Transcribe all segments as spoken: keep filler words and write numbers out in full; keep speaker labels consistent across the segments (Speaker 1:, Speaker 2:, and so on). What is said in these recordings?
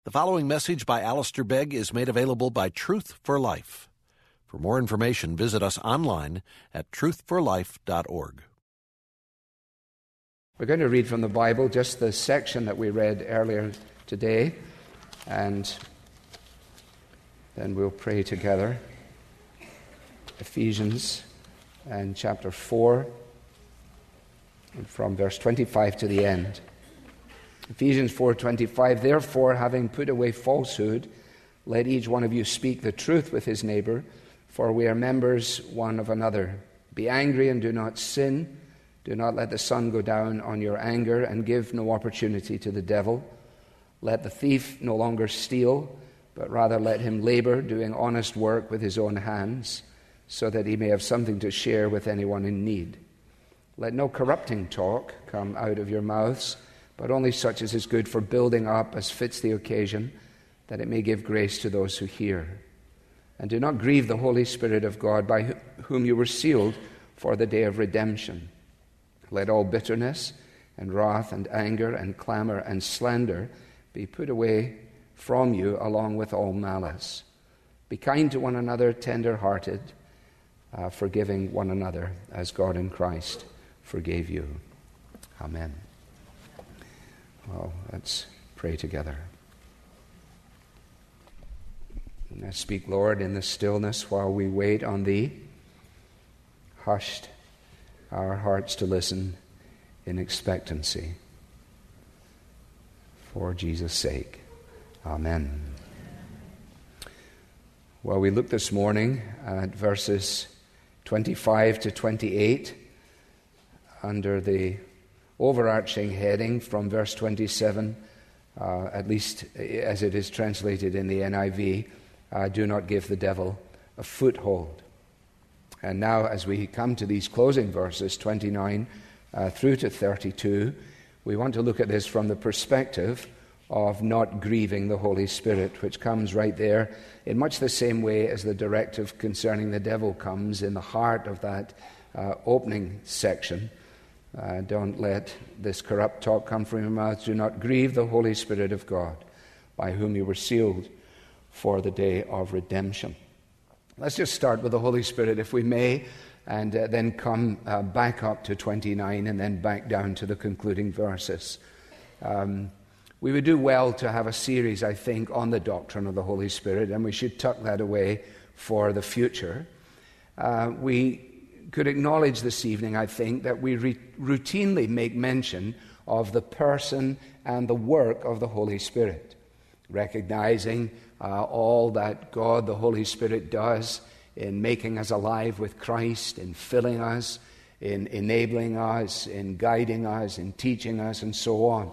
Speaker 1: The following message by Alistair Begg is made available by Truth for Life. For more information, visit us online at truth for life dot org.
Speaker 2: We're going to read from the Bible just the section that we read earlier today, and then we'll pray together. Ephesians and chapter four, and from verse twenty-five to the end. Ephesians four twenty-five, therefore, having put away falsehood, let each one of you speak the truth with his neighbor, for we are members one of another. Be angry and do not sin. Do not let the sun go down on your anger, and give no opportunity to the devil. Let the thief no longer steal, but rather let him labor, doing honest work with his own hands, so that he may have something to share with anyone in need. Let no corrupting talk come out of your mouths, but only such as is good for building up as fits the occasion, that it may give grace to those who hear. And do not grieve the Holy Spirit of God, by whom you were sealed for the day of redemption. Let all bitterness and wrath and anger and clamor and slander be put away from you, along with all malice. Be kind to one another, tender-hearted, uh, forgiving one another, as God in Christ forgave you. Amen. Well, let's pray together. I speak, Lord, in the stillness while we wait on Thee. Hushed our hearts to listen in expectancy. For Jesus' sake. Amen. Well, we look this morning at verses twenty-five to twenty-eight under the overarching heading from verse twenty-seven, uh, at least as it is translated in the N I V, uh, do not give the devil a foothold. And now as we come to these closing verses, twenty-nine uh, through to thirty-two, we want to look at this from the perspective of not grieving the Holy Spirit, which comes right there in much the same way as the directive concerning the devil comes in the heart of that uh, opening section. Uh, don't let this corrupt talk come from your mouth. Do not grieve the Holy Spirit of God, by whom you were sealed for the day of redemption. Let's just start with the Holy Spirit, if we may, and uh, then come uh, back up to twenty-nine and then back down to the concluding verses. Um, we would do well to have a series, I think, on the doctrine of the Holy Spirit, and we should tuck that away for the future. Uh, we could acknowledge this evening, I think, that we re- routinely make mention of the person and the work of the Holy Spirit, recognizing uh, all that God, the Holy Spirit, does in making us alive with Christ, in filling us, in enabling us, in guiding us, in teaching us, and so on.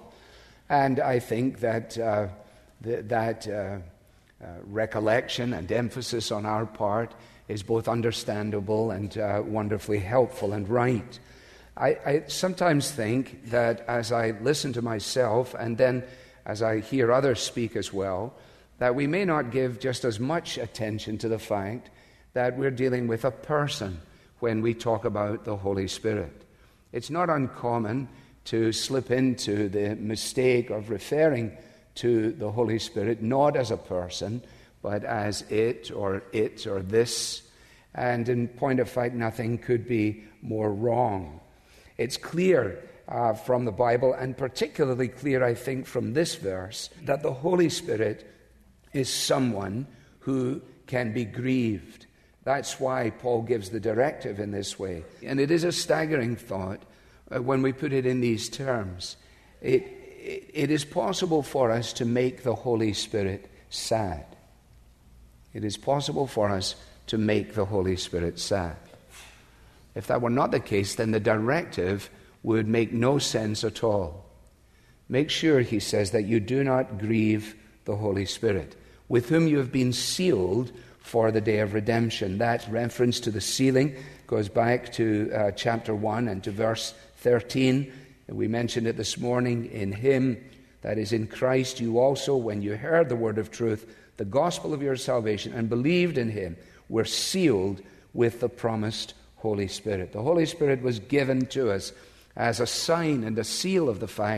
Speaker 2: And I think that uh, th- that uh, uh, recollection and emphasis on our part is both understandable and uh, wonderfully helpful and right. I, I sometimes think that as I listen to myself and then as I hear others speak as well, that we may not give just as much attention to the fact that we're dealing with a person when we talk about the Holy Spirit. It's not uncommon to slip into the mistake of referring to the Holy Spirit not as a person, but as it or it or this. And in point of fact, nothing could be more wrong. It's clear uh, from the Bible, and particularly clear, I think, from this verse, that the Holy Spirit is someone who can be grieved. That's why Paul gives the directive in this way. And it is a staggering thought uh, when we put it in these terms. It, it, it is possible for us to make the Holy Spirit sad. It is possible for us to make the Holy Spirit sad. If that were not the case, then the directive would make no sense at all. Make sure, he says, that you do not grieve the Holy Spirit, with whom you have been sealed for the day of redemption. That reference to the sealing goes back to uh, chapter one and to verse thirteen. We mentioned it this morning. In him, that is in Christ, you also, when you heard the word of truth, the gospel of your salvation, and believed in him, were sealed with the promised Holy Spirit. The Holy Spirit was given to us as a sign and a seal of the fact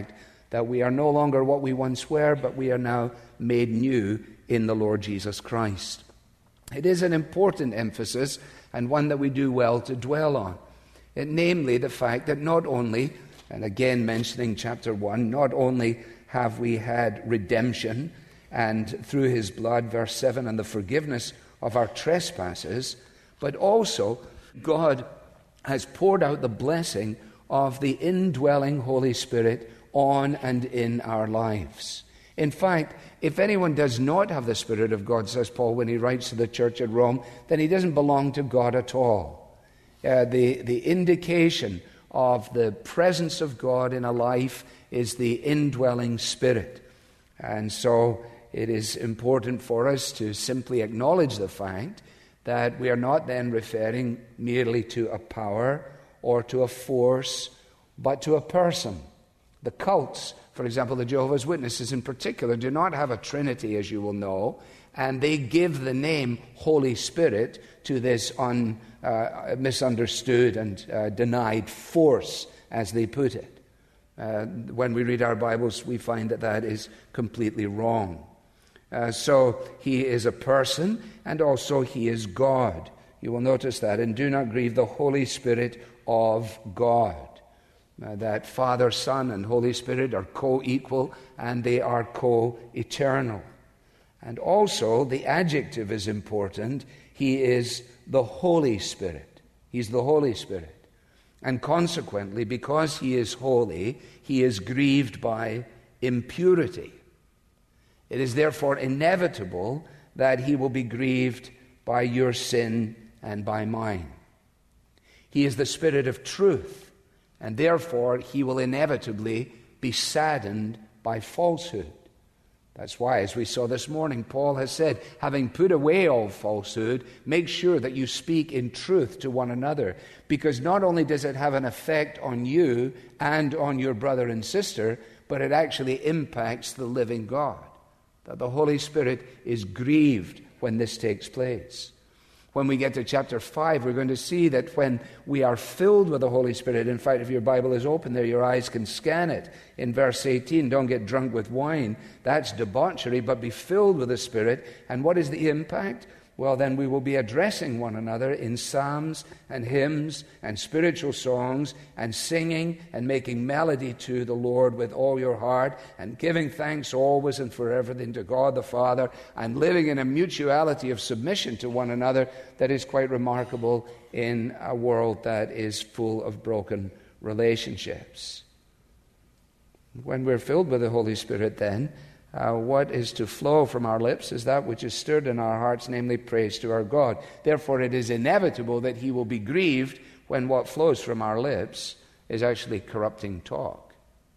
Speaker 2: that we are no longer what we once were, but we are now made new in the Lord Jesus Christ. It is an important emphasis, and one that we do well to dwell on. It, namely, the fact that not only, and again mentioning chapter one, not only have we had redemption, and through his blood, verse seven, and the forgiveness of our trespasses, but also God has poured out the blessing of the indwelling Holy Spirit on and in our lives. In fact, if anyone does not have the Spirit of God, says Paul when he writes to the church at Rome, then he doesn't belong to God at all. Uh, the, the indication of the presence of God in a life is the indwelling Spirit. And so it is important for us to simply acknowledge the fact that we are not then referring merely to a power or to a force, but to a person. The cults, for example, the Jehovah's Witnesses in particular, do not have a Trinity, as you will know, and they give the name Holy Spirit to this un, uh, misunderstood and uh, denied force, as they put it. Uh, when we read our Bibles, we find that that is completely wrong. Uh, so he is a person, and also he is God. You will notice that. And do not grieve the Holy Spirit of God. Uh, that Father, Son, and Holy Spirit are co-equal, and they are co-eternal. And also, the adjective is important. He is the Holy Spirit. He's the Holy Spirit. And consequently, because he is holy, he is grieved by impurity. It is therefore inevitable that he will be grieved by your sin and by mine. He is the Spirit of truth, and therefore he will inevitably be saddened by falsehood. That's why, as we saw this morning, Paul has said, having put away all falsehood, make sure that you speak in truth to one another, because not only does it have an effect on you and on your brother and sister, but it actually impacts the living God. That the Holy Spirit is grieved when this takes place. When we get to chapter five, we're going to see that when we are filled with the Holy Spirit, in fact, if your Bible is open there, your eyes can scan it. In verse eighteen, don't get drunk with wine. That's debauchery, but be filled with the Spirit. And what is the impact? Well, then we will be addressing one another in psalms and hymns and spiritual songs and singing and making melody to the Lord with all your heart and giving thanks always and for everything to God the Father and living in a mutuality of submission to one another that is quite remarkable in a world that is full of broken relationships. When we're filled with the Holy Spirit, then, Uh, what is to flow from our lips is that which is stirred in our hearts, namely praise to our God. Therefore, it is inevitable that he will be grieved when what flows from our lips is actually corrupting talk.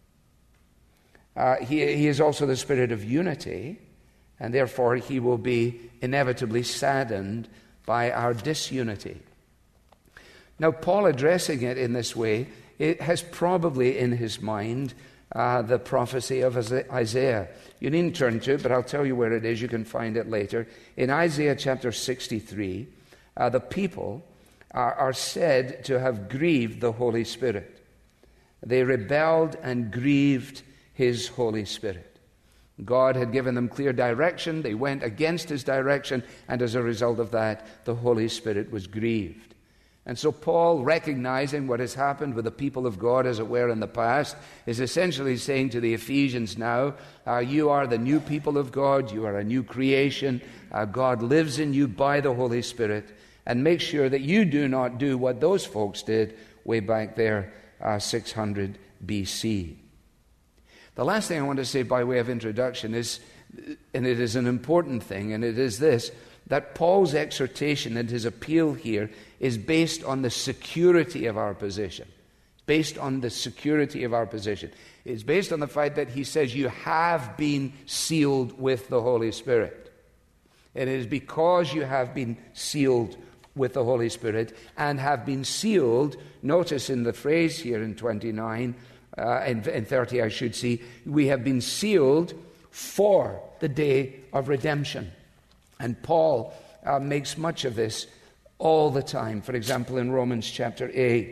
Speaker 2: Uh, he, he is also the Spirit of unity, and therefore he will be inevitably saddened by our disunity. Now, Paul addressing it in this way, it has probably in his mind Uh, the prophecy of Isaiah. You needn't turn to it, but I'll tell you where it is. You can find it later. In Isaiah chapter sixty-three, uh, the people are, are said to have grieved the Holy Spirit. They rebelled and grieved his Holy Spirit. God had given them clear direction. They went against his direction, and as a result of that, the Holy Spirit was grieved. And so Paul, recognizing what has happened with the people of God, as it were, in the past, is essentially saying to the Ephesians now, uh, you are the new people of God, you are a new creation, uh, God lives in you by the Holy Spirit, and make sure that you do not do what those folks did way back there, uh, six hundred B C. The last thing I want to say by way of introduction is, and it is an important thing, and it is this, that Paul's exhortation and his appeal here is based on the security of our position. Based on the security of our position. It's based on the fact that he says you have been sealed with the Holy Spirit. It is because you have been sealed with the Holy Spirit and have been sealed, notice in the phrase here in twenty-nine, uh, in, in thirty I should see, we have been sealed for the day of redemption. And Paul uh, makes much of this all the time. For example, in Romans chapter eight,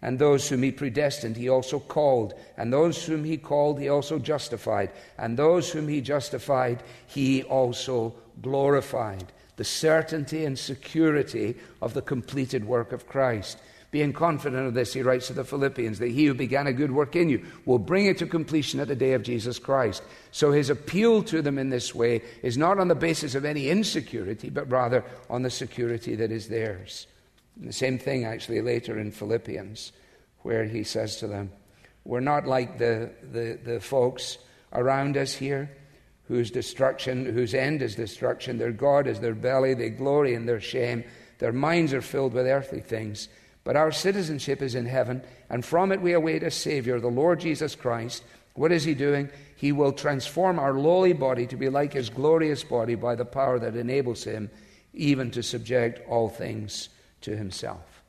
Speaker 2: And those whom he predestined, he also called. And those whom he called, he also justified. And those whom he justified, he also glorified. The certainty and security of the completed work of Christ. Being confident of this, he writes to the Philippians, that he who began a good work in you will bring it to completion at the day of Jesus Christ. So his appeal to them in this way is not on the basis of any insecurity, but rather on the security that is theirs. And the same thing actually later in Philippians, where he says to them, we're not like the, the, the folks around us here, whose destruction, whose end is destruction. Their God is their belly. They glory in their shame. Their minds are filled with earthly things. But our citizenship is in heaven, and from it we await a Savior, the Lord Jesus Christ. What is he doing? He will transform our lowly body to be like his glorious body by the power that enables him even to subject all things to himself.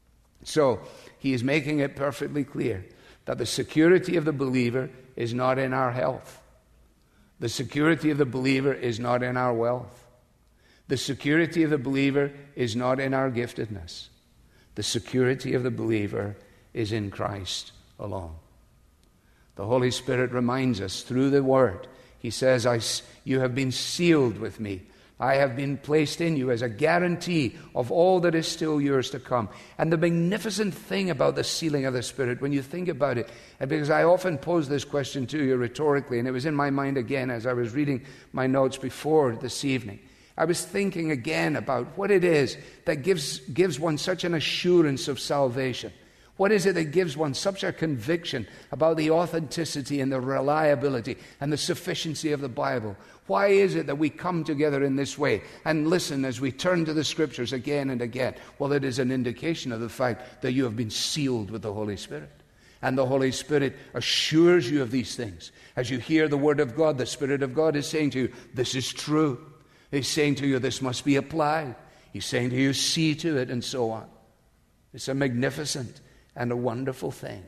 Speaker 2: So he is making it perfectly clear that the security of the believer is not in our health. The security of the believer is not in our wealth. The security of the believer is not in our giftedness. The security of the believer is in Christ alone. The Holy Spirit reminds us through the Word. He says, I, you have been sealed with me. I have been placed in you as a guarantee of all that is still yours to come. And the magnificent thing about the sealing of the Spirit, when you think about it, and because I often pose this question to you rhetorically, and it was in my mind again as I was reading my notes before this evening, I was thinking again about what it is that gives, gives one such an assurance of salvation. What is it that gives one such a conviction about the authenticity and the reliability and the sufficiency of the Bible? Why is it that we come together in this way and listen as we turn to the Scriptures again and again? Well, it is an indication of the fact that you have been sealed with the Holy Spirit. And the Holy Spirit assures you of these things. As you hear the Word of God, the Spirit of God is saying to you, this is true. He's saying to you, this must be applied. He's saying to you, see to it, and so on. It's a magnificent and a wonderful thing.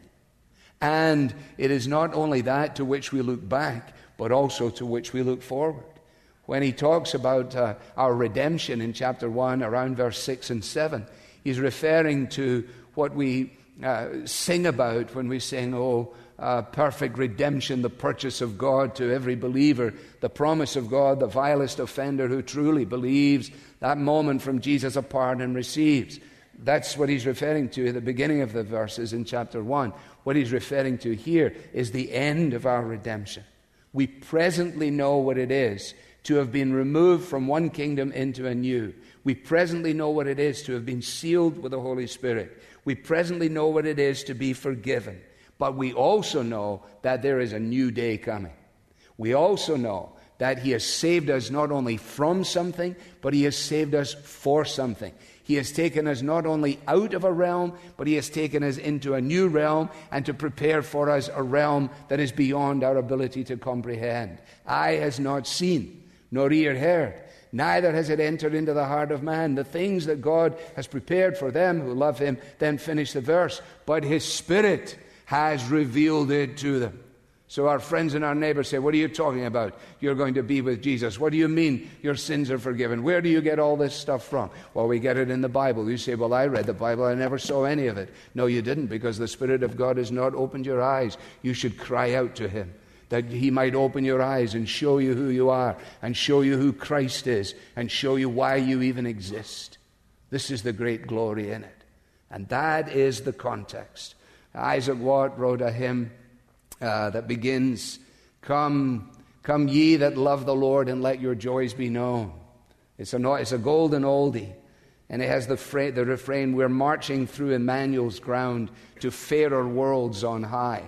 Speaker 2: And it is not only that to which we look back, but also to which we look forward. When he talks about uh, our redemption in chapter one, around verse six and seven, he's referring to what we uh, sing about when we sing, oh, uh, perfect redemption, the purchase of God to every believer, the promise of God, the vilest offender who truly believes, that moment from Jesus a pardon receives. That's what he's referring to at the beginning of the verses in chapter one. What he's referring to here is the end of our redemption. We presently know what it is to have been removed from one kingdom into a new. We presently know what it is to have been sealed with the Holy Spirit. We presently know what it is to be forgiven. But we also know that there is a new day coming. We also know that he has saved us not only from something, but he has saved us for something. He has taken us not only out of a realm, but he has taken us into a new realm and to prepare for us a realm that is beyond our ability to comprehend. Eye has not seen, nor ear heard, neither has it entered into the heart of man the things that God has prepared for them who love him. Then finish the verse. But his Spirit has revealed it to them. So our friends and our neighbors say, what are you talking about? You're going to be with Jesus. What do you mean your sins are forgiven? Where do you get all this stuff from? Well, we get it in the Bible. You say, well, I read the Bible. I never saw any of it. No, you didn't, because the Spirit of God has not opened your eyes. You should cry out to him, that he might open your eyes and show you who you are, and show you who Christ is, and show you why you even exist. This is the great glory in it. And that is the context. Isaac Watt wrote a hymn uh, that begins, Come, come ye that love the Lord, and let your joys be known. It's a, it's a golden oldie, and it has the, fra- the refrain, we're marching through Emmanuel's ground to fairer worlds on high.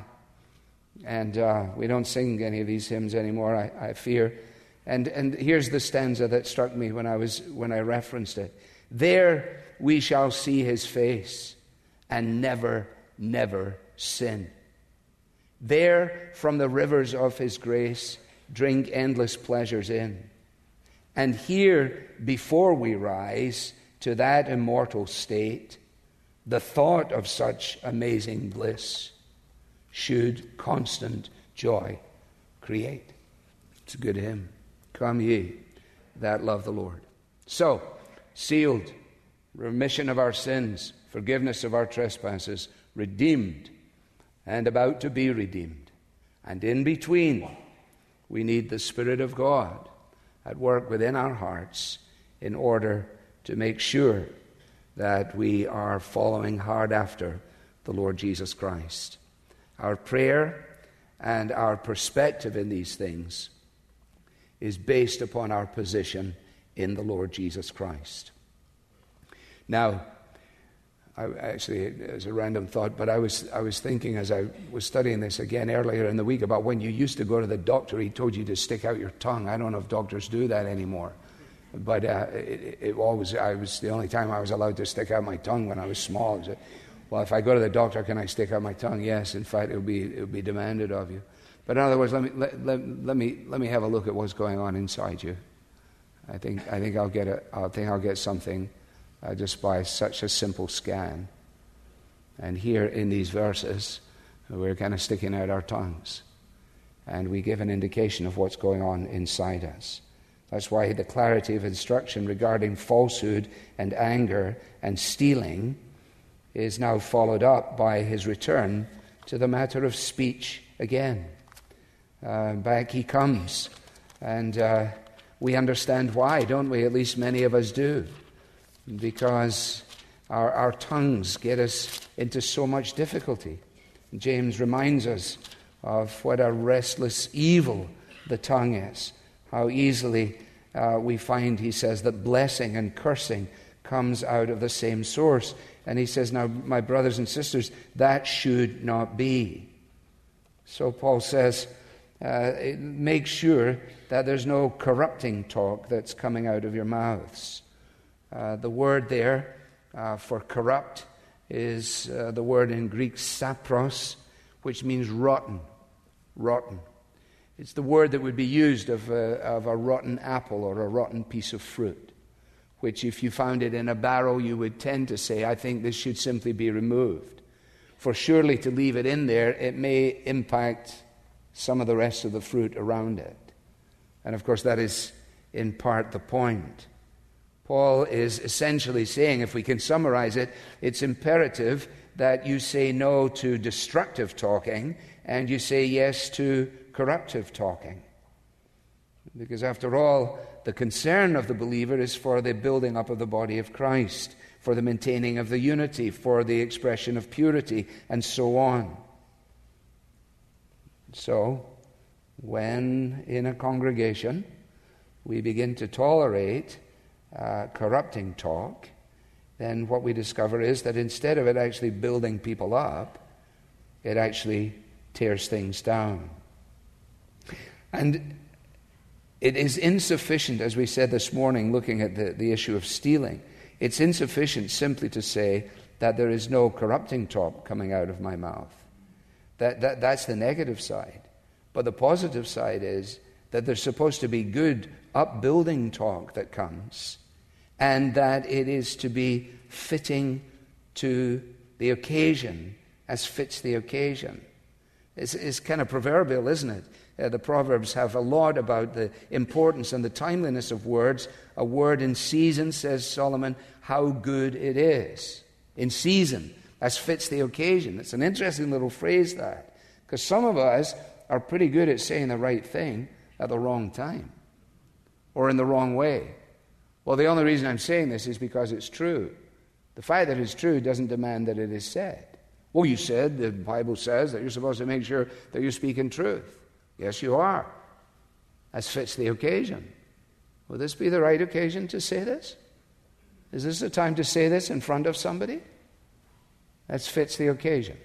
Speaker 2: And uh, we don't sing any of these hymns anymore, I, I fear. And, and here's the stanza that struck me when I was when I referenced it. There we shall see his face, and never never sin. There from the rivers of his grace drink endless pleasures in. And here before we rise to that immortal state, the thought of such amazing bliss should constant joy create. It's a good hymn. Come ye that love the Lord. So, sealed, remission of our sins, forgiveness of our trespasses, redeemed and about to be redeemed. And in between, we need the Spirit of God at work within our hearts in order to make sure that we are following hard after the Lord Jesus Christ. Our prayer and our perspective in these things is based upon our position in the Lord Jesus Christ. Now, I actually, as a random thought, but I was I was thinking as I was studying this again earlier in the week about when you used to go to the doctor, he told you to stick out your tongue. I don't know if doctors do that anymore. But uh, it, it always, I was the only time I was allowed to stick out my tongue when I was small. Was, well, if I go to the doctor, can I stick out my tongue? Yes, in fact, it will be it will be demanded of you. But in other words, let me let, let, let me let me have a look at what's going on inside you. I think I think I'll get a I think I'll get something uh, just by such a simple scan. And here in these verses, we're kind of sticking out our tongues, and we give an indication of what's going on inside us. That's why the clarity of instruction regarding falsehood and anger and stealing is now followed up by his return to the matter of speech again. Uh, back he comes, and uh, we understand why, don't we? At least many of us do. Because our, our tongues get us into so much difficulty. James reminds us of what a restless evil the tongue is. How easily uh, we find, he says, that blessing and cursing comes out of the same source. And he says, now, my brothers and sisters, that should not be. So Paul says, uh, make sure that there's no corrupting talk that's coming out of your mouths. Uh, the word there uh, for corrupt is uh, the word in Greek sapros, which means rotten, rotten. It's the word that would be used of a, of a rotten apple or a rotten piece of fruit, which if you found it in a barrel, you would tend to say, I think this should simply be removed. For surely to leave it in there, it may impact some of the rest of the fruit around it. And of course, that is in part the point. Paul is essentially saying, if we can summarize it, it's imperative that you say no to destructive talking and you say yes to corruptive talking. Because after all, the concern of the believer is for the building up of the body of Christ, for the maintaining of the unity, for the expression of purity, and so on. So, when in a congregation we begin to tolerate uh, corrupting talk, then what we discover is that instead of it actually building people up, it actually tears things down. And it is insufficient, as we said this morning, looking at the, the issue of stealing, it's insufficient simply to say that there is no corrupting talk coming out of my mouth. That, that that's the negative side. But the positive side is that there's supposed to be good, upbuilding talk that comes, and that it is to be fitting to the occasion as fits the occasion. It's, it's kind of proverbial, isn't it? Uh, the Proverbs have a lot about the importance and the timeliness of words. A word in season, says Solomon, how good it is. In season, as fits the occasion. It's an interesting little phrase, that. Because some of us are pretty good at saying the right thing at the wrong time. Or in the wrong way. Well, the only reason I'm saying this is because it's true. The fact that it's true doesn't demand that it is said. Well, you said, the Bible says that you're supposed to make sure that you're speaking truth. Yes, you are. As fits the occasion. Will this be the right occasion to say this? Is this the time to say this in front of somebody? That fits the occasion.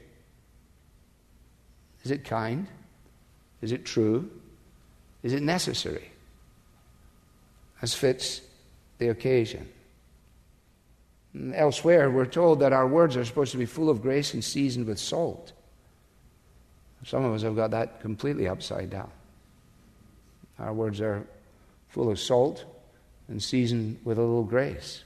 Speaker 2: Is it kind? Is it true? Is it necessary? As fits the occasion. And elsewhere, we're told that our words are supposed to be full of grace and seasoned with salt. Some of us have got that completely upside down. Our words are full of salt and seasoned with a little grace.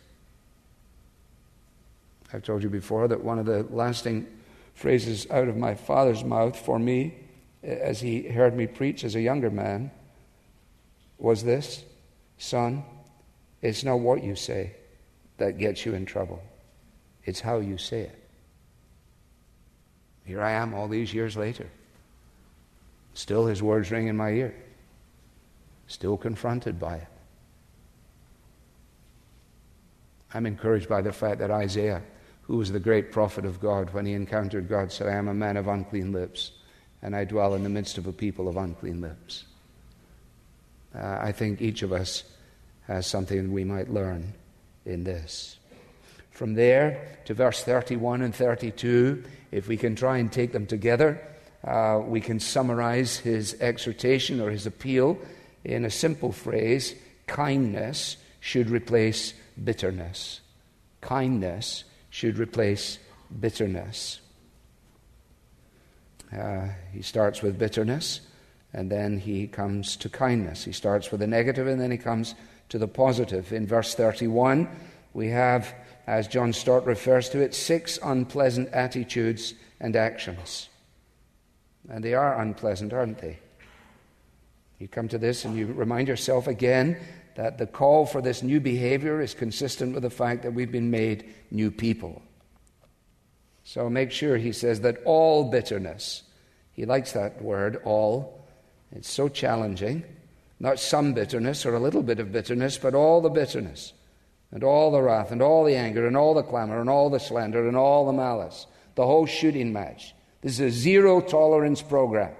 Speaker 2: I've told you before that one of the lasting phrases out of my father's mouth for me, as he heard me preach as a younger man, was this: son, it's not what you say that gets you in trouble. It's how you say it. Here I am all these years later. Still his words ring in my ear. Still confronted by it. I'm encouraged by the fact that Isaiah, who was the great prophet of God, when he encountered God, said, I am a man of unclean lips, and I dwell in the midst of a people of unclean lips. Uh, I think each of us has something we might learn in this. From there to verse thirty-one and thirty-two, if we can try and take them together, uh, we can summarize his exhortation or his appeal in a simple phrase: kindness should replace bitterness. Kindness should replace bitterness. Uh, he starts with bitterness, and then he comes to kindness. He starts with the negative, and then he comes to the positive. In verse thirty-one, we have, as John Stott refers to it, six unpleasant attitudes and actions. And they are unpleasant, aren't they? You come to this and you remind yourself again that the call for this new behavior is consistent with the fact that we've been made new people. So make sure, he says, that all bitterness, he likes that word, all. It's so challenging. Not some bitterness or a little bit of bitterness, but all the bitterness, and all the wrath, and all the anger, and all the clamor, and all the slander, and all the malice. The whole shooting match. This is a zero tolerance program.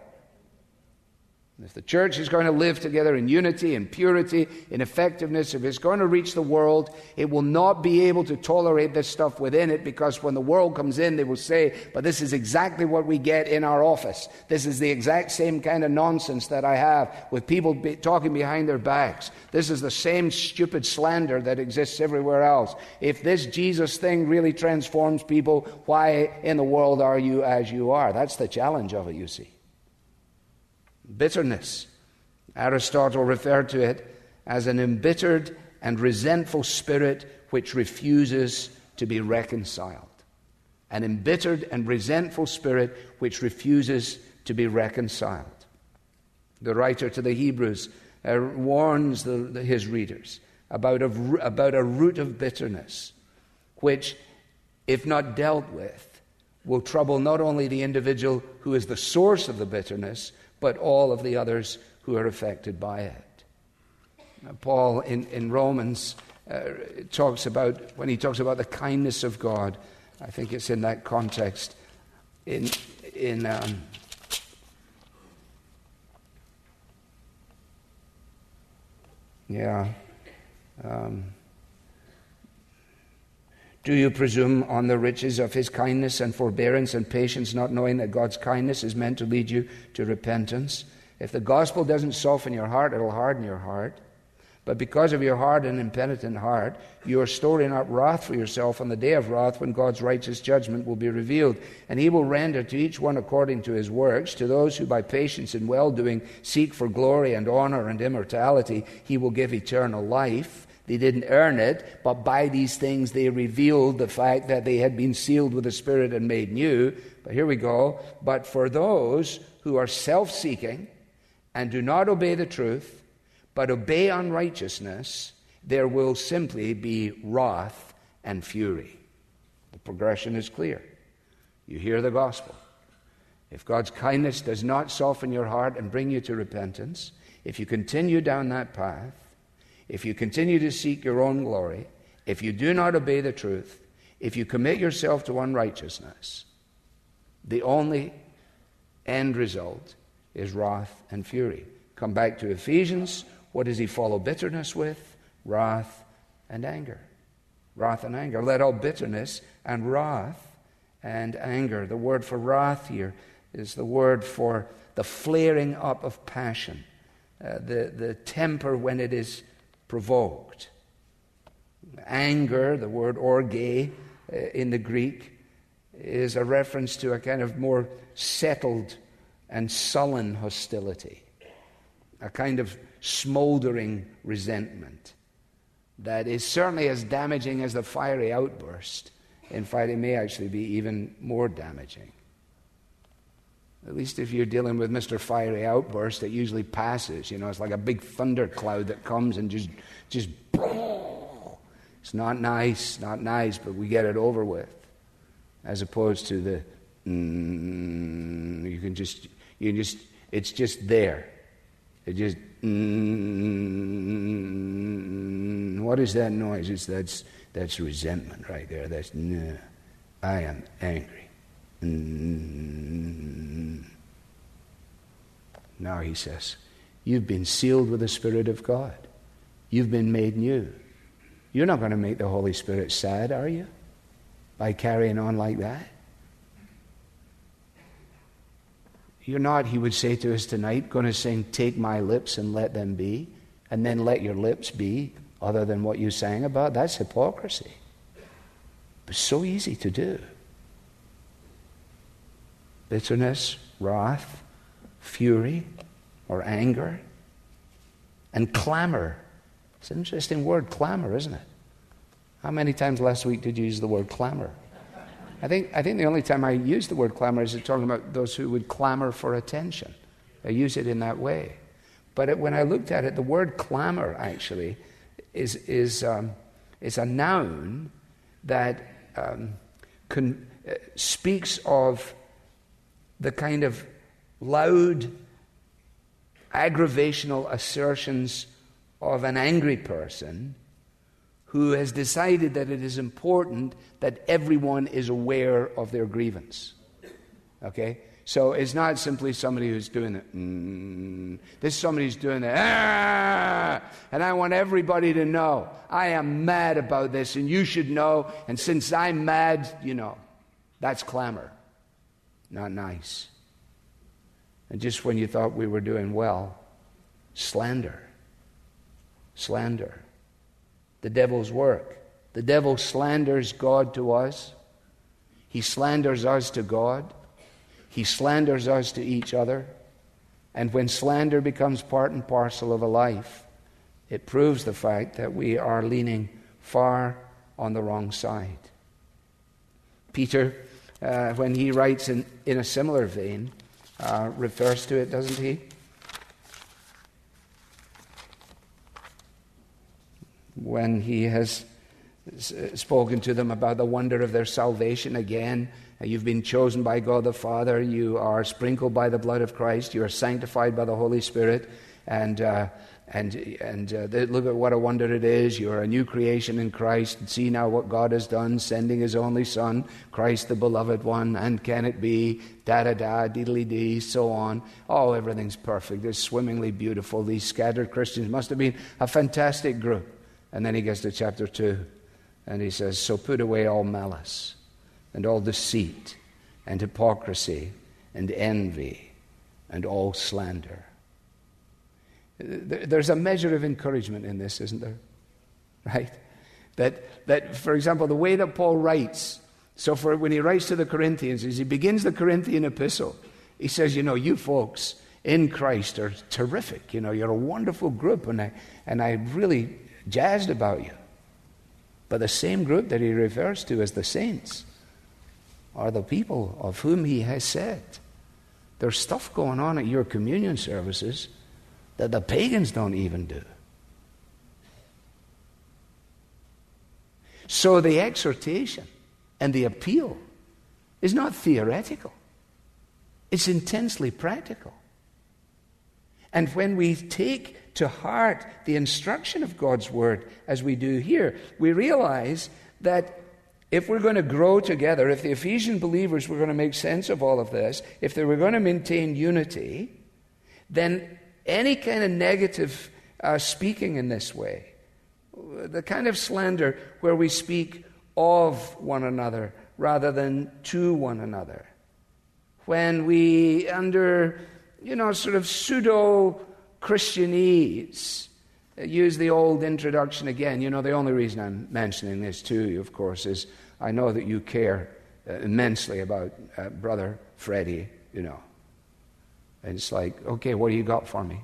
Speaker 2: If the church is going to live together in unity, in purity, in effectiveness, if it's going to reach the world, it will not be able to tolerate this stuff within it, because when the world comes in, they will say, but this is exactly what we get in our office. This is the exact same kind of nonsense that I have with people be talking behind their backs. This is the same stupid slander that exists everywhere else. If this Jesus thing really transforms people, why in the world are you as you are? That's the challenge of it, you see. Bitterness. Aristotle referred to it as an embittered and resentful spirit which refuses to be reconciled. An embittered and resentful spirit which refuses to be reconciled. The writer to the Hebrews uh, warns the, the, his readers about a, about a root of bitterness which, if not dealt with, will trouble not only the individual who is the source of the bitterness, but all of the others who are affected by it. Now, Paul in, in Romans uh, talks about, when he talks about the kindness of God, I think it's in that context, in, in um, yeah, um, do you presume on the riches of his kindness and forbearance and patience, not knowing that God's kindness is meant to lead you to repentance? If the gospel doesn't soften your heart, it'll harden your heart. But because of your hard and impenitent heart, you are storing up wrath for yourself on the day of wrath, when God's righteous judgment will be revealed. And he will render to each one according to his works. To those who by patience and well-doing seek for glory and honor and immortality, he will give eternal life. They didn't earn it, but by these things they revealed the fact that they had been sealed with the Spirit and made new. But here we go. But for those who are self-seeking and do not obey the truth, but obey unrighteousness, there will simply be wrath and fury. The progression is clear. You hear the gospel. If God's kindness does not soften your heart and bring you to repentance, if you continue down that path, if you continue to seek your own glory, if you do not obey the truth, if you commit yourself to unrighteousness, the only end result is wrath and fury. Come back to Ephesians. What does he follow bitterness with? Wrath and anger. Wrath and anger. Let all bitterness and wrath and anger. The word for wrath here is the word for the flaring up of passion, uh, the, the temper when it is provoked. Anger, the word orge uh, in the Greek, is a reference to a kind of more settled and sullen hostility, a kind of smoldering resentment that is certainly as damaging as the fiery outburst. In fact, it may actually be even more damaging. At least if you're dealing with Mister Fiery Outburst, it usually passes. You know, it's like a big thundercloud that comes and just, just, it's not nice, not nice, but we get it over with. As opposed to the mm, you can just, you can just, it's just there. It just, mm, what is that noise? It's that's that's resentment right there. That's, no, I am angry. Mm. Now he says, you've been sealed with the Spirit of God. You've been made new. You're not going to make the Holy Spirit sad, are you? By carrying on like that? You're not, he would say to us tonight, going to sing, take my lips and let them be, and then let your lips be other than what you sang about. That's hypocrisy. It's so easy to do. Bitterness, wrath, fury, or anger, and clamor. It's an interesting word, clamor, isn't it? How many times last week did you use the word clamor? I think I think the only time I used the word clamor is talking about those who would clamor for attention. I use it in that way. But it, when I looked at it, the word clamor actually is is um, is a noun that um, con, uh, speaks of the kind of loud, aggravational assertions of an angry person who has decided that it is important that everyone is aware of their grievance. Okay? So it's not simply somebody who's doing it. Mm, this is somebody who's doing it. Ah, and I want everybody to know I am mad about this, and you should know. And since I'm mad, you know, that's clamor. Not nice. And just when you thought we were doing well, slander. Slander. The devil's work. The devil slanders God to us. He slanders us to God. He slanders us to each other. And when slander becomes part and parcel of a life, it proves the fact that we are leaning far on the wrong side. Peter, uh, when he writes in, in a similar vein, uh, refers to it, doesn't he? When he has spoken to them about the wonder of their salvation again, you've been chosen by God the Father, you are sprinkled by the blood of Christ, you are sanctified by the Holy Spirit, and uh, and and uh, look at what a wonder it is. You are a new creation in Christ. And see now what God has done, sending His only Son, Christ the beloved one, and can it be, da-da-da, diddly-dee, so on. Oh, everything's perfect. It's swimmingly beautiful. These scattered Christians must have been a fantastic group. And then he gets to chapter two, and he says, so put away all malice, and all deceit, and hypocrisy, and envy, and all slander. There's a measure of encouragement in this, isn't there? Right? That, that for example, the way that Paul writes, so for when he writes to the Corinthians, as he begins the Corinthian epistle, he says, you know, you folks in Christ are terrific. You know, you're a wonderful group, and I, and I really jazzed about you. But the same group that he refers to as the saints are the people of whom he has said, there's stuff going on at your communion services that the pagans don't even do. So the exhortation and the appeal is not theoretical. It's intensely practical. And when we take to heart the instruction of God's Word, as we do here, we realize that if we're going to grow together, if the Ephesian believers were going to make sense of all of this, if they were going to maintain unity, then any kind of negative uh, speaking in this way, the kind of slander where we speak of one another rather than to one another, when we, under, you know, sort of pseudo-Christianese, use the old introduction again. You know, the only reason I'm mentioning this to you, of course, is I know that you care uh, immensely about uh, Brother Freddie, you know. And it's like, okay, what do you got for me?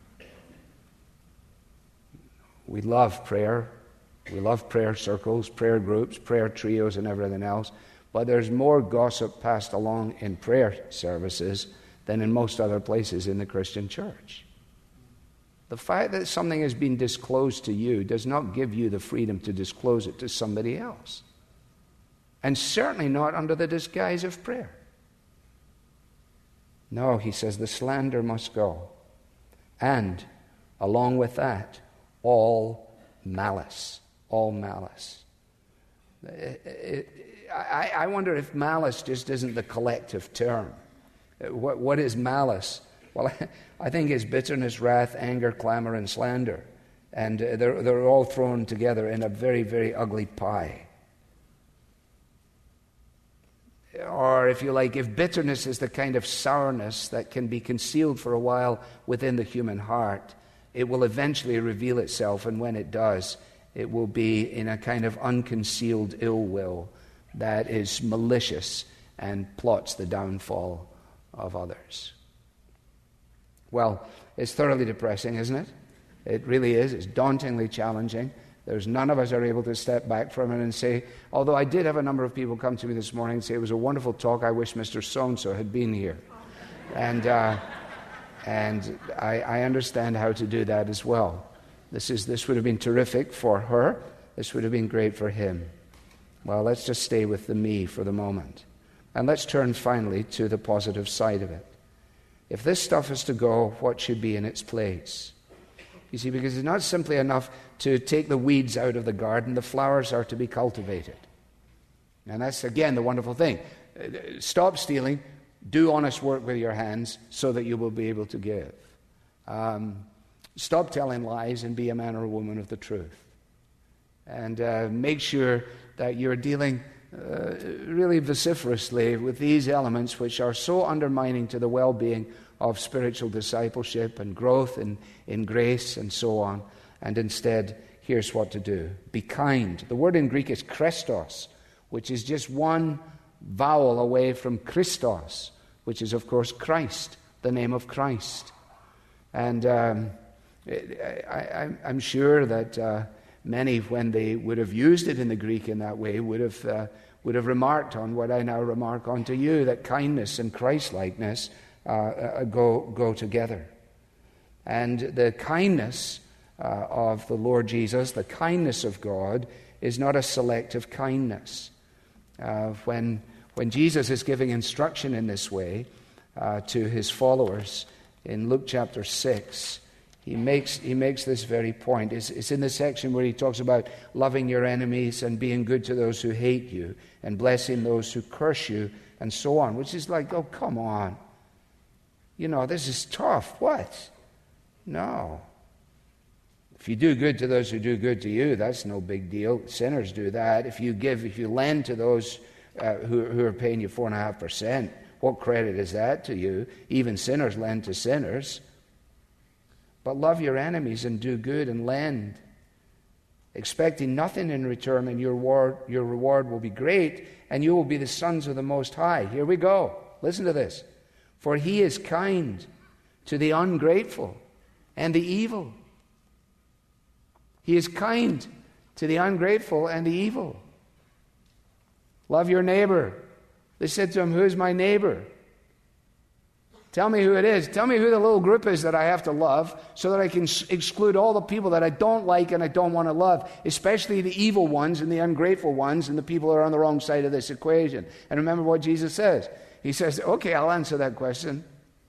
Speaker 2: We love prayer. We love prayer circles, prayer groups, prayer trios, and everything else. But there's more gossip passed along in prayer services than in most other places in the Christian church. The fact that something has been disclosed to you does not give you the freedom to disclose it to somebody else. And certainly not under the disguise of prayer. No, he says the slander must go. And along with that, all malice. All malice. It, it, I, I wonder if malice just isn't the collective term. What, what is malice? Well, I think it's bitterness, wrath, anger, clamor, and slander. And they're, they're all thrown together in a very, very ugly pie. Or if you like, if bitterness is the kind of sourness that can be concealed for a while within the human heart, it will eventually reveal itself, and when it does, it will be in a kind of unconcealed ill will that is malicious and plots the downfall of others. Well, it's thoroughly depressing, isn't it? It really is. It's dauntingly challenging. There's none of us are able to step back from it and say, although I did have a number of people come to me this morning and say, it was a wonderful talk, I wish Mister So-and-so had been here. And uh, and I, I understand how to do that as well. This is this would have been terrific for her. This would have been great for him. Well, let's just stay with the me for the moment. And let's turn finally to the positive side of it. If this stuff is to go, what should be in its place? You see, because it's not simply enough to take the weeds out of the garden. The flowers are to be cultivated. And that's, again, the wonderful thing. Stop stealing. Do honest work with your hands so that you will be able to give. Um, stop telling lies and be a man or a woman of the truth. And uh, make sure that you're dealing uh, really vociferously with these elements which are so undermining to the well-being of spiritual discipleship and growth in, in grace and so on. And instead, here's what to do. Be kind. The word in Greek is Christos, which is just one vowel away from Christos, which is, of course, Christ, the name of Christ. And um, I, I, I'm sure that uh, many, when they would have used it in the Greek in that way, would have uh, would have remarked on what I now remark on to you, that kindness and Christ-likeness uh, uh, go, go together. And the kindness uh, of the Lord Jesus, the kindness of God, is not a selective kindness. Uh, when, when Jesus is giving instruction in this way uh, to his followers in Luke chapter six, He makes, he makes this very point. It's, it's in the section where he talks about loving your enemies and being good to those who hate you and blessing those who curse you and so on, which is like, oh, come on. You know, this is tough. What? No. If you do good to those who do good to you, that's no big deal. Sinners do that. If you give, if you lend to those uh, who, who are paying you four and a half percent, what credit is that to you? Even sinners lend to sinners. But love your enemies and do good and lend, expecting nothing in return, and your reward, your reward will be great, and you will be the sons of the Most High. Here we go. Listen to this. For he is kind to the ungrateful and the evil. He is kind to the ungrateful and the evil. Love your neighbor. They said to him, who is my neighbor? Tell me who it is. Tell me who the little group is that I have to love so that I can exclude all the people that I don't like and I don't want to love, especially the evil ones and the ungrateful ones and the people who are on the wrong side of this equation. And remember what Jesus says. He says, okay, I'll answer that question.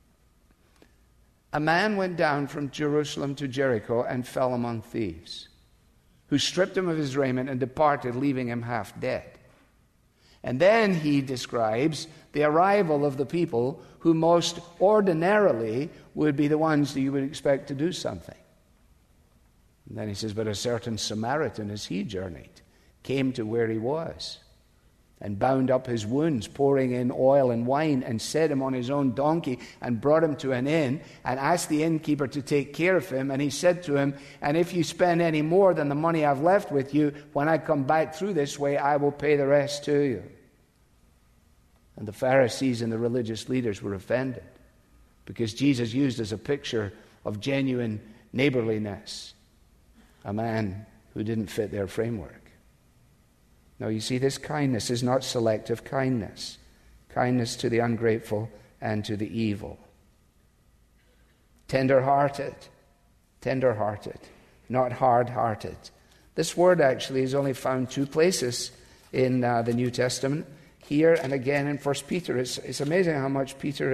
Speaker 2: A man went down from Jerusalem to Jericho and fell among thieves, who stripped him of his raiment and departed, leaving him half dead. And then he describes the arrival of the people who most ordinarily would be the ones that you would expect to do something. And then he says, but a certain Samaritan, as he journeyed, came to where he was and bound up his wounds, pouring in oil and wine, and set him on his own donkey and brought him to an inn and asked the innkeeper to take care of him. And he said to him, and if you spend any more than the money I've left with you, when I come back through this way, I will pay the rest to you. And the Pharisees and the religious leaders were offended because Jesus used as a picture of genuine neighborliness a man who didn't fit their framework. Now, you see, this kindness is not selective kindness. Kindness to the ungrateful and to the evil. Tender-hearted. Tender-hearted. Not hard-hearted. This word actually is only found two places in uh, the New Testament. Here and again in First Peter. It's, it's amazing how much Peter and,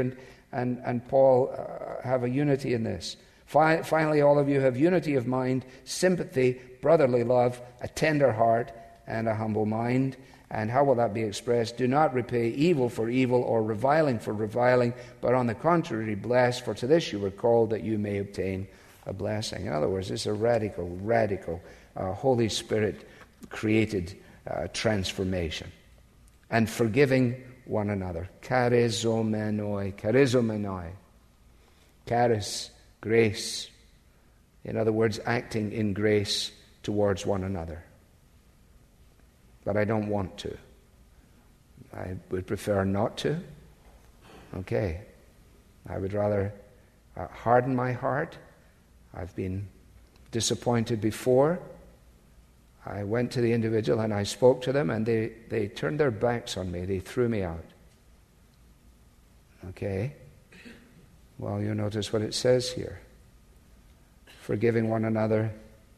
Speaker 2: and, and Paul uh, have a unity in this. Fi- finally, all of you have unity of mind, sympathy, brotherly love, a tender heart, and a humble mind. And how will that be expressed? Do not repay evil for evil or reviling for reviling, but on the contrary, bless, for to this you were called, that you may obtain a blessing. In other words, it's a radical, radical, uh, Holy Spirit-created uh, transformation. And forgiving one another. Charizomenoi, charizomenoi. Charis, grace. In other words, acting in grace towards one another. But I don't want to. I would prefer not to. Okay. I would rather uh, harden my heart. I've been disappointed before. I went to the individual and I spoke to them, and they, they turned their backs on me. They threw me out. Okay. Well, you notice what it says here. Forgiving one another,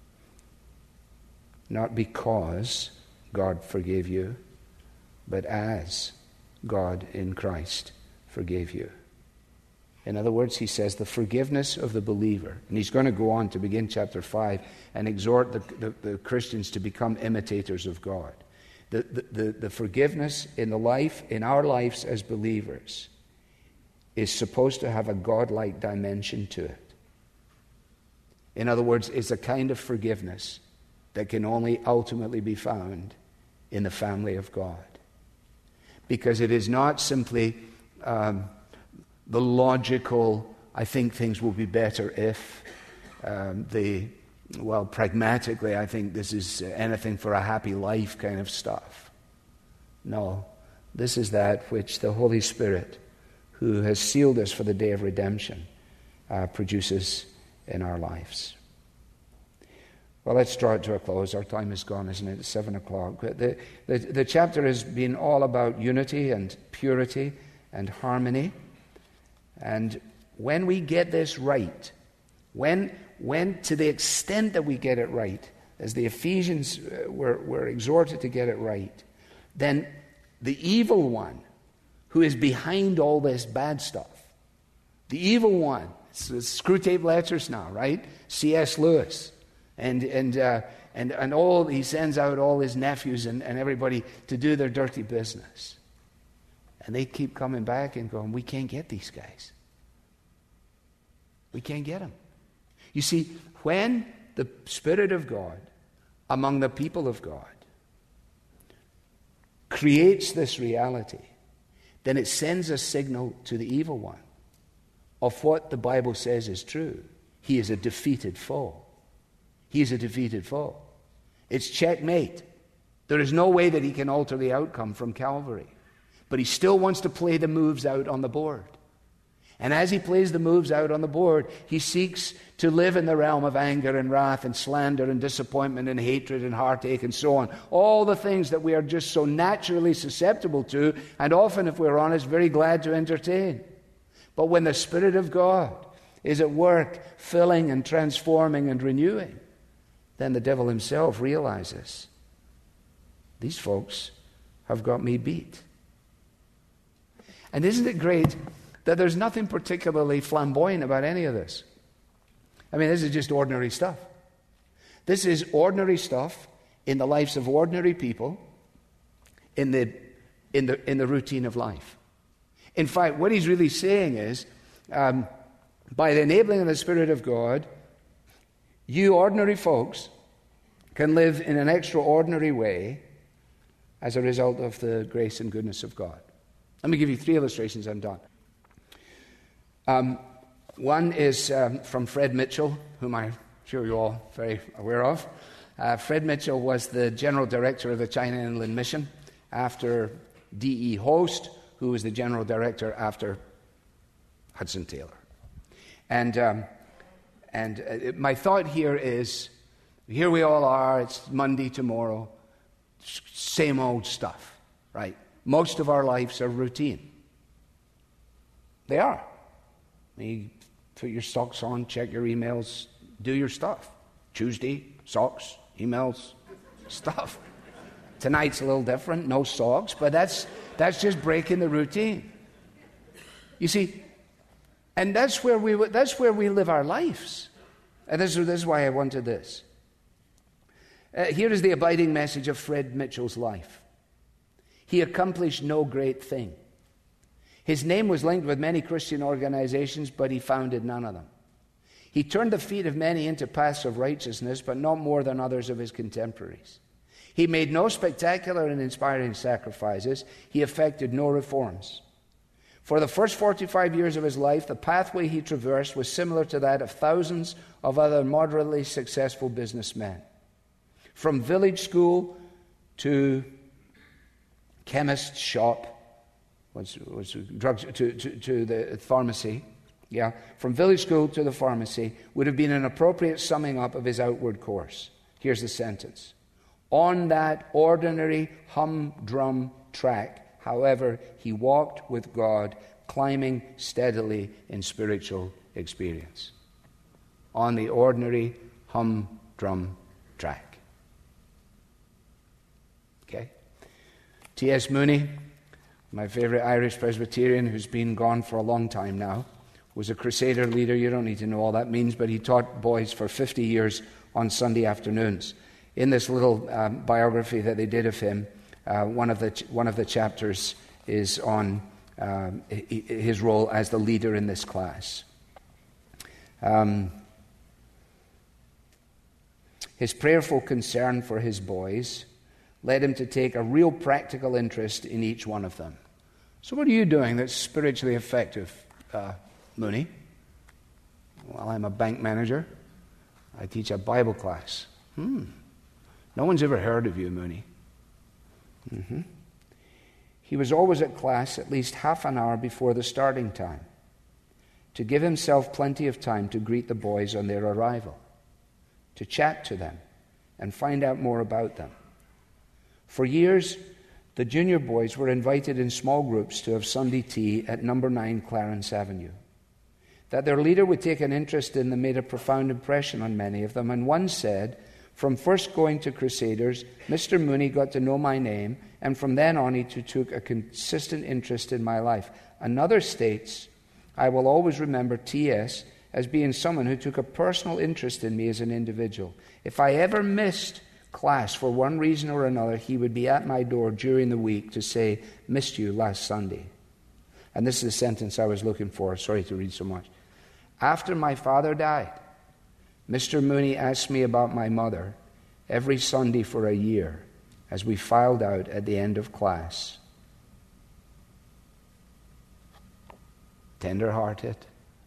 Speaker 2: not because God forgave you, but as God in Christ forgave you. In other words, he says the forgiveness of the believer. And he's going to go on to begin chapter five and exhort the, the, the Christians to become imitators of God. The, the, the, the forgiveness in the life, in our lives as believers, is supposed to have a God-like dimension to it. In other words, it's a kind of forgiveness that can only ultimately be found in the family of God. Because it is not simply um, the logical, I think things will be better if, um, the, well, pragmatically, I think this is anything for a happy life kind of stuff. No, this is that which the Holy Spirit, who has sealed us for the day of redemption, uh, produces in our lives. Well, let's draw it to a close. Our time is gone, isn't it? It's seven o'clock. The, the, the chapter has been all about unity and purity and harmony. And when we get this right, when, when to the extent that we get it right, as the Ephesians were, were exhorted to get it right, then the evil one who is behind all this bad stuff, the evil one, it's, it's Screwtape Letters now, right? C S Lewis. And and uh, and and all he sends out all his nephews and, and everybody to do their dirty business. And they keep coming back and going, we can't get these guys. We can't get them. You see, when the Spirit of God among the people of God creates this reality, then it sends a signal to the evil one of what the Bible says is true. He is a defeated foe. He is a defeated foe. It's checkmate. There is no way that he can alter the outcome from Calvary. But he still wants to play the moves out on the board. And as he plays the moves out on the board, he seeks to live in the realm of anger and wrath and slander and disappointment and hatred and heartache and so on. All the things that we are just so naturally susceptible to, and often, if we're honest, very glad to entertain. But when the Spirit of God is at work filling and transforming and renewing, then the devil himself realizes, these folks have got me beat. And isn't it great that there's nothing particularly flamboyant about any of this? I mean, this is just ordinary stuff. This is ordinary stuff in the lives of ordinary people in the, in the, in the routine of life. In fact, what he's really saying is, um, by the enabling of the Spirit of God, you ordinary folks can live in an extraordinary way as a result of the grace and goodness of God. Let me give you three illustrations, I'm done. Um, one is um, from Fred Mitchell, whom I'm sure you're all very aware of. Uh, Fred Mitchell was the general director of the China Inland Mission after D E Host, who was the general director after Hudson Taylor. And um, and uh, my thought here is, here we all are, it's Monday tomorrow, same old stuff, right? Most of our lives are routine. They are. You put your socks on, check your emails, do your stuff. Tuesday, socks, emails, stuff. Tonight's a little different, no socks, but that's that's just breaking the routine. You see, And that's where we that's where we live our lives. And this, this is why I wanted this. Uh, here is the abiding message of Fred Mitchell's life. He accomplished no great thing. His name was linked with many Christian organizations, but he founded none of them. He turned the feet of many into paths of righteousness, but not more than others of his contemporaries. He made no spectacular and inspiring sacrifices. He effected no reforms. For the first forty-five years of his life, the pathway he traversed was similar to that of thousands of other moderately successful businessmen. From village school to chemist's shop, was, was drugs to, to, to the pharmacy, yeah, from village school to the pharmacy would have been an appropriate summing up of his outward course. Here's the sentence. On that ordinary humdrum track, however, he walked with God, climbing steadily in spiritual experience. On the ordinary humdrum track. Okay? T S Mooney, my favorite Irish Presbyterian who's been gone for a long time now, was a Crusader leader. You don't need to know all that means, but he taught boys for fifty years on Sunday afternoons. In this little um, biography that they did of him, uh, one of the ch- one of the chapters is on um, his role as the leader in this class. Um, his prayerful concern for his boys led him to take a real practical interest in each one of them. So what are you doing that's spiritually effective, uh, Mooney? Well, I'm a bank manager. I teach a Bible class. Hmm. No one's ever heard of you, Mooney. Mm-hmm. He was always at class at least half an hour before the starting time to give himself plenty of time to greet the boys on their arrival, to chat to them and find out more about them. For years, the junior boys were invited in small groups to have Sunday tea at number nine Clarence Avenue. That their leader would take an interest in them made a profound impression on many of them, and one said, "From first going to Crusaders, Mister Mooney got to know my name, and from then on he took a consistent interest in my life." Another states, "I will always remember T S as being someone who took a personal interest in me as an individual. If I ever missed class for one reason or another, he would be at my door during the week to say, 'Missed you last Sunday.'" And this is the sentence I was looking for. Sorry to read so much. "After my father died, Mister Mooney asked me about my mother every Sunday for a year as we filed out at the end of class. Tender-hearted.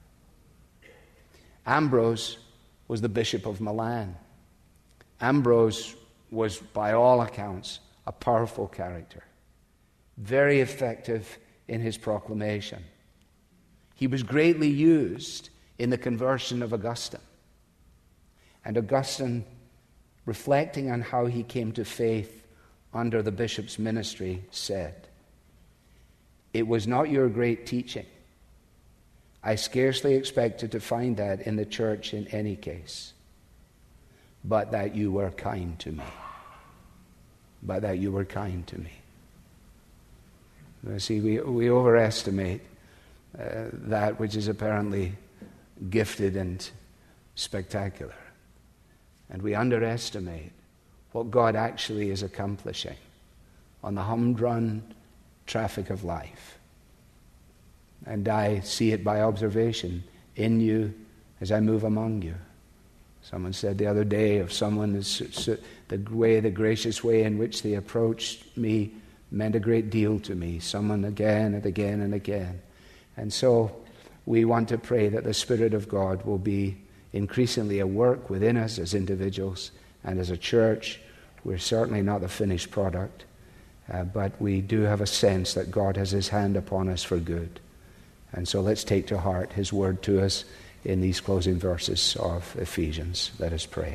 Speaker 2: Ambrose was the Bishop of Milan. Ambrose was, by all accounts, a powerful character, very effective in his proclamation. He was greatly used in the conversion of Augustine. And Augustine, reflecting on how he came to faith under the bishop's ministry, said, "It was not your great teaching. I scarcely expected to find that in the church in any case, but that you were kind to me. But that you were kind to me." You see, we, we overestimate uh, that which is apparently gifted and spectacular. And we underestimate what God actually is accomplishing on the humdrum traffic of life. And I see it by observation in you as I move among you. Someone said the other day of someone, the way, the gracious way in which they approached me meant a great deal to me. Someone again and again and again. And so we want to pray that the Spirit of God will be increasingly at work within us as individuals and as a church. We're certainly not the finished product, uh, but we do have a sense that God has His hand upon us for good. And so let's take to heart His word to us in these closing verses of Ephesians. Let us pray.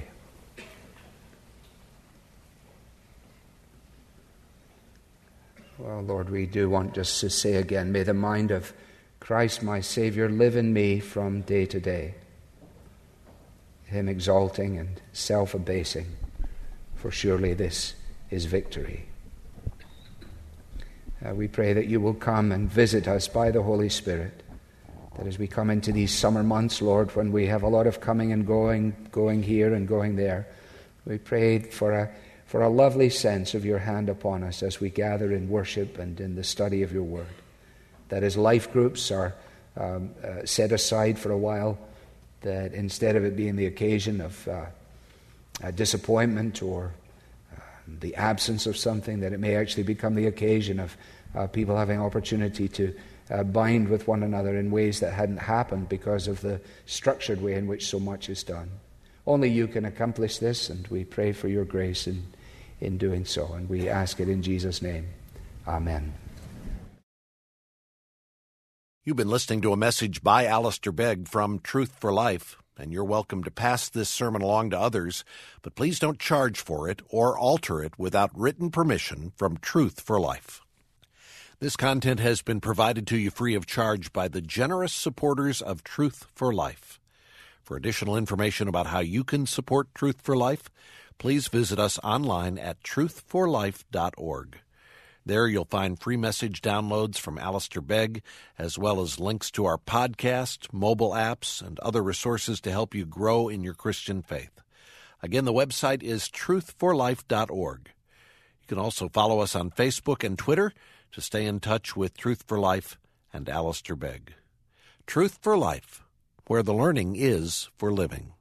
Speaker 2: Well, Lord, we do want just to say again, may the mind of Christ my Savior live in me from day to day. Him exalting and self-abasing, for surely this is victory. Uh, we pray that you will come and visit us by the Holy Spirit that as we come into these summer months, Lord, when we have a lot of coming and going, going here and going there, we prayed for a for a lovely sense of your hand upon us as we gather in worship and in the study of your word. That as life groups are um, uh, set aside for a while, that instead of it being the occasion of uh, a disappointment or uh, the absence of something, that it may actually become the occasion of uh, people having opportunity to uh, bind with one another in ways that hadn't happened because of the structured way in which so much is done. Only you can accomplish this, and we pray for your grace in, in doing so, and we ask it in Jesus' name. Amen.
Speaker 1: You've been listening to a message by Alistair Begg from Truth for Life, and you're welcome to pass this sermon along to others, but please don't charge for it or alter it without written permission from Truth for Life. This content has been provided to you free of charge by the generous supporters of Truth for Life. For additional information about how you can support Truth for Life, please visit us online at truth for life dot org. There you'll find free message downloads from Alistair Begg, as well as links to our podcast, mobile apps, and other resources to help you grow in your Christian faith. Again, the website is truth for life dot org. You can also follow us on Facebook and Twitter to stay in touch with Truth for Life and Alistair Begg. Truth for Life, where the learning is for living.